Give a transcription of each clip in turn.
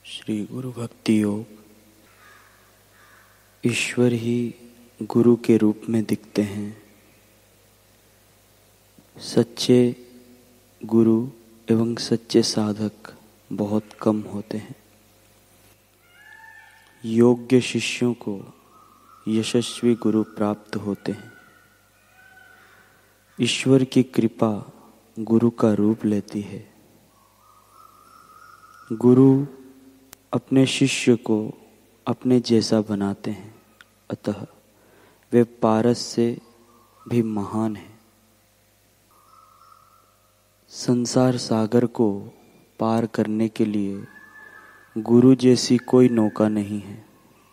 श्री गुरु भक्ति योग। ईश्वर ही गुरु के रूप में दिखते हैं। सच्चे गुरु एवं सच्चे साधक बहुत कम होते हैं। योग्य शिष्यों को यशस्वी गुरु प्राप्त होते हैं। ईश्वर की कृपा गुरु का रूप लेती है। गुरु अपने शिष्य को अपने जैसा बनाते हैं, अतः वे पारस से भी महान हैं। संसार सागर को पार करने के लिए गुरु जैसी कोई नौका नहीं है।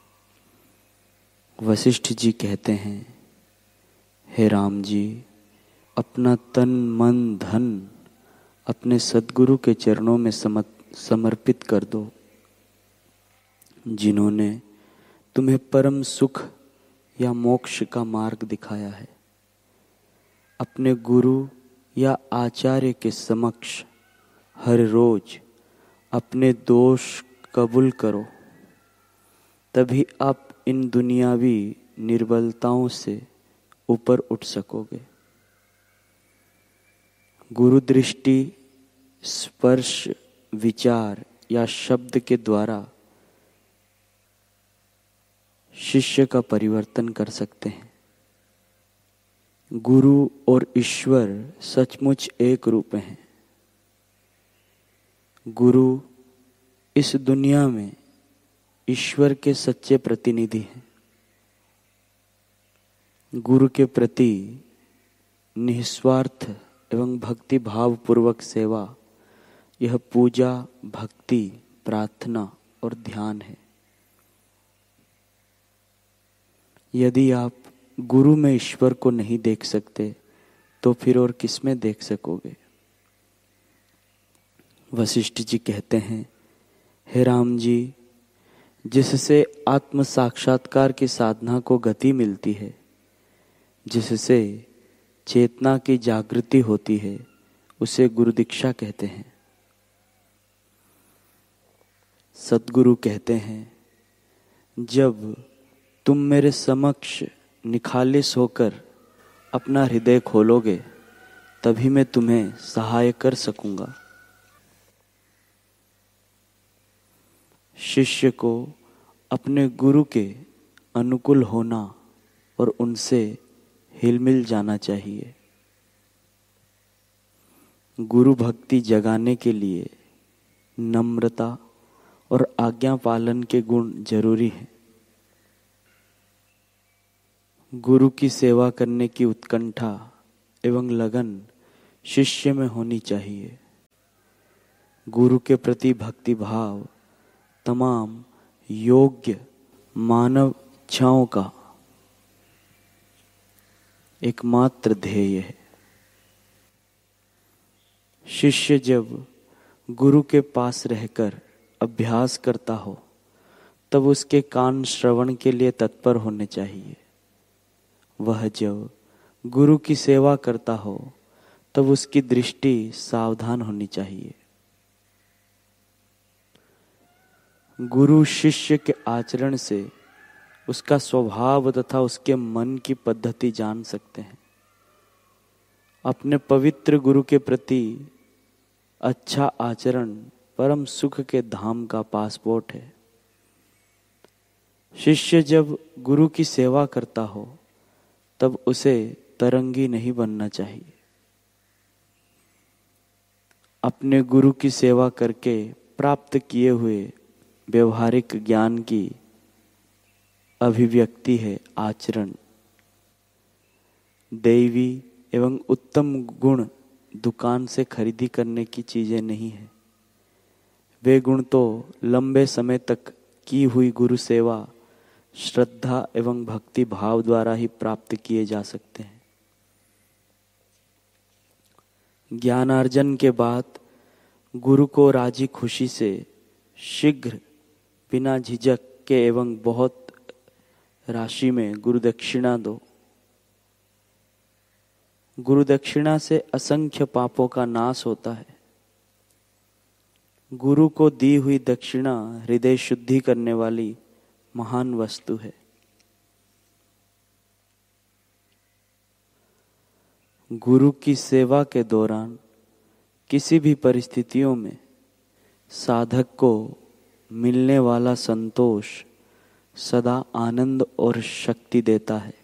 वशिष्ठ जी कहते हैं, हे राम जी, अपना तन मन धन अपने सद्गुरु के चरणों में समर्पित कर दो, जिन्होंने तुम्हें परम सुख या मोक्ष का मार्ग दिखाया है। अपने गुरु या आचार्य के समक्ष हर रोज अपने दोष कबूल करो, तभी आप इन दुनियावी निर्बलताओं से ऊपर उठ सकोगे। गुरु दृष्टि स्पर्श विचार या शब्द के द्वारा शिष्य का परिवर्तन कर सकते हैं। गुरु और ईश्वर सचमुच एक रूप हैं। गुरु इस दुनिया में ईश्वर के सच्चे प्रतिनिधि हैं। गुरु के प्रति निस्वार्थ एवं भक्ति भाव पूर्वक सेवा, यह पूजा, भक्ति, प्रार्थना और ध्यान है। यदि आप गुरु में ईश्वर को नहीं देख सकते तो फिर और किस में देख सकोगे। वशिष्ठ जी कहते हैं, हे राम जी, जिससे आत्म साक्षात्कार की साधना को गति मिलती है, जिससे चेतना की जागृति होती है, उसे गुरु दीक्षा कहते हैं। सद्गुरु कहते हैं, जब तुम मेरे समक्ष निखालिस होकर अपना हृदय खोलोगे, तभी मैं तुम्हें सहाय कर सकूंगा। शिष्य को अपने गुरु के अनुकूल होना और उनसे हिलमिल जाना चाहिए। गुरु भक्ति जगाने के लिए नम्रता और आज्ञा पालन के गुण जरूरी हैं। गुरु की सेवा करने की उत्कंठा एवं लगन शिष्य में होनी चाहिए। गुरु के प्रति भक्ति भाव तमाम योग्य मानव इच्छाओं का एकमात्र ध्येय है। शिष्य जब गुरु के पास रहकर अभ्यास करता हो, तब उसके कान श्रवण के लिए तत्पर होने चाहिए। वह जब गुरु की सेवा करता हो, तब उसकी दृष्टि सावधान होनी चाहिए। गुरु शिष्य के आचरण से उसका स्वभाव तथा उसके मन की पद्धति जान सकते हैं। अपने पवित्र गुरु के प्रति अच्छा आचरण परम सुख के धाम का पासपोर्ट है। शिष्य जब गुरु की सेवा करता हो, तब उसे तरंगी नहीं बनना चाहिए। अपने गुरु की सेवा करके प्राप्त किए हुए व्यवहारिक ज्ञान की अभिव्यक्ति है आचरण। दैवी एवं उत्तम गुण दुकान से खरीदी करने की चीजें नहीं है। वे गुण तो लंबे समय तक की हुई गुरु सेवा, श्रद्धा एवं भक्ति भाव द्वारा ही प्राप्त किए जा सकते हैं। ज्ञानार्जन के बाद गुरु को राजी खुशी से शीघ्र बिना झिझक के एवं बहुत राशि में गुरु दक्षिणा दो। गुरु दक्षिणा से असंख्य पापों का नाश होता है। गुरु को दी हुई दक्षिणा हृदय शुद्धि करने वाली महान वस्तु है। गुरु की सेवा के दौरान किसी भी परिस्थितियों में साधक को मिलने वाला संतोष सदा आनंद और शक्ति देता है।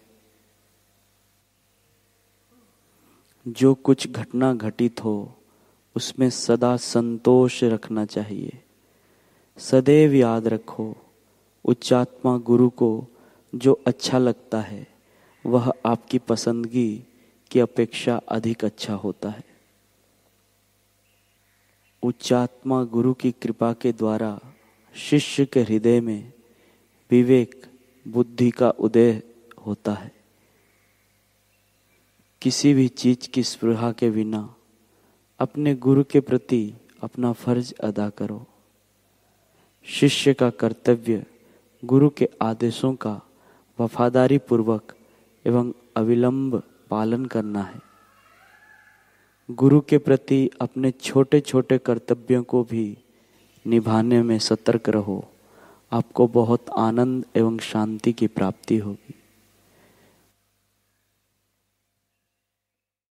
जो कुछ घटना घटित हो उसमें सदा संतोष रखना चाहिए। सदैव याद रखो, उच्चात्मा गुरु को जो अच्छा लगता है वह आपकी पसंदगी की अपेक्षा अधिक अच्छा होता है। उच्चात्मा गुरु की कृपा के द्वारा शिष्य के हृदय में विवेक बुद्धि का उदय होता है। किसी भी चीज की स्पृहा के बिना अपने गुरु के प्रति अपना फर्ज अदा करो। शिष्य का कर्तव्य गुरु के आदेशों का वफादारी पूर्वक एवं अविलंब पालन करना है। गुरु के प्रति अपने छोटे छोटे कर्तव्यों को भी निभाने में सतर्क रहो। आपको बहुत आनंद एवं शांति की प्राप्ति होगी।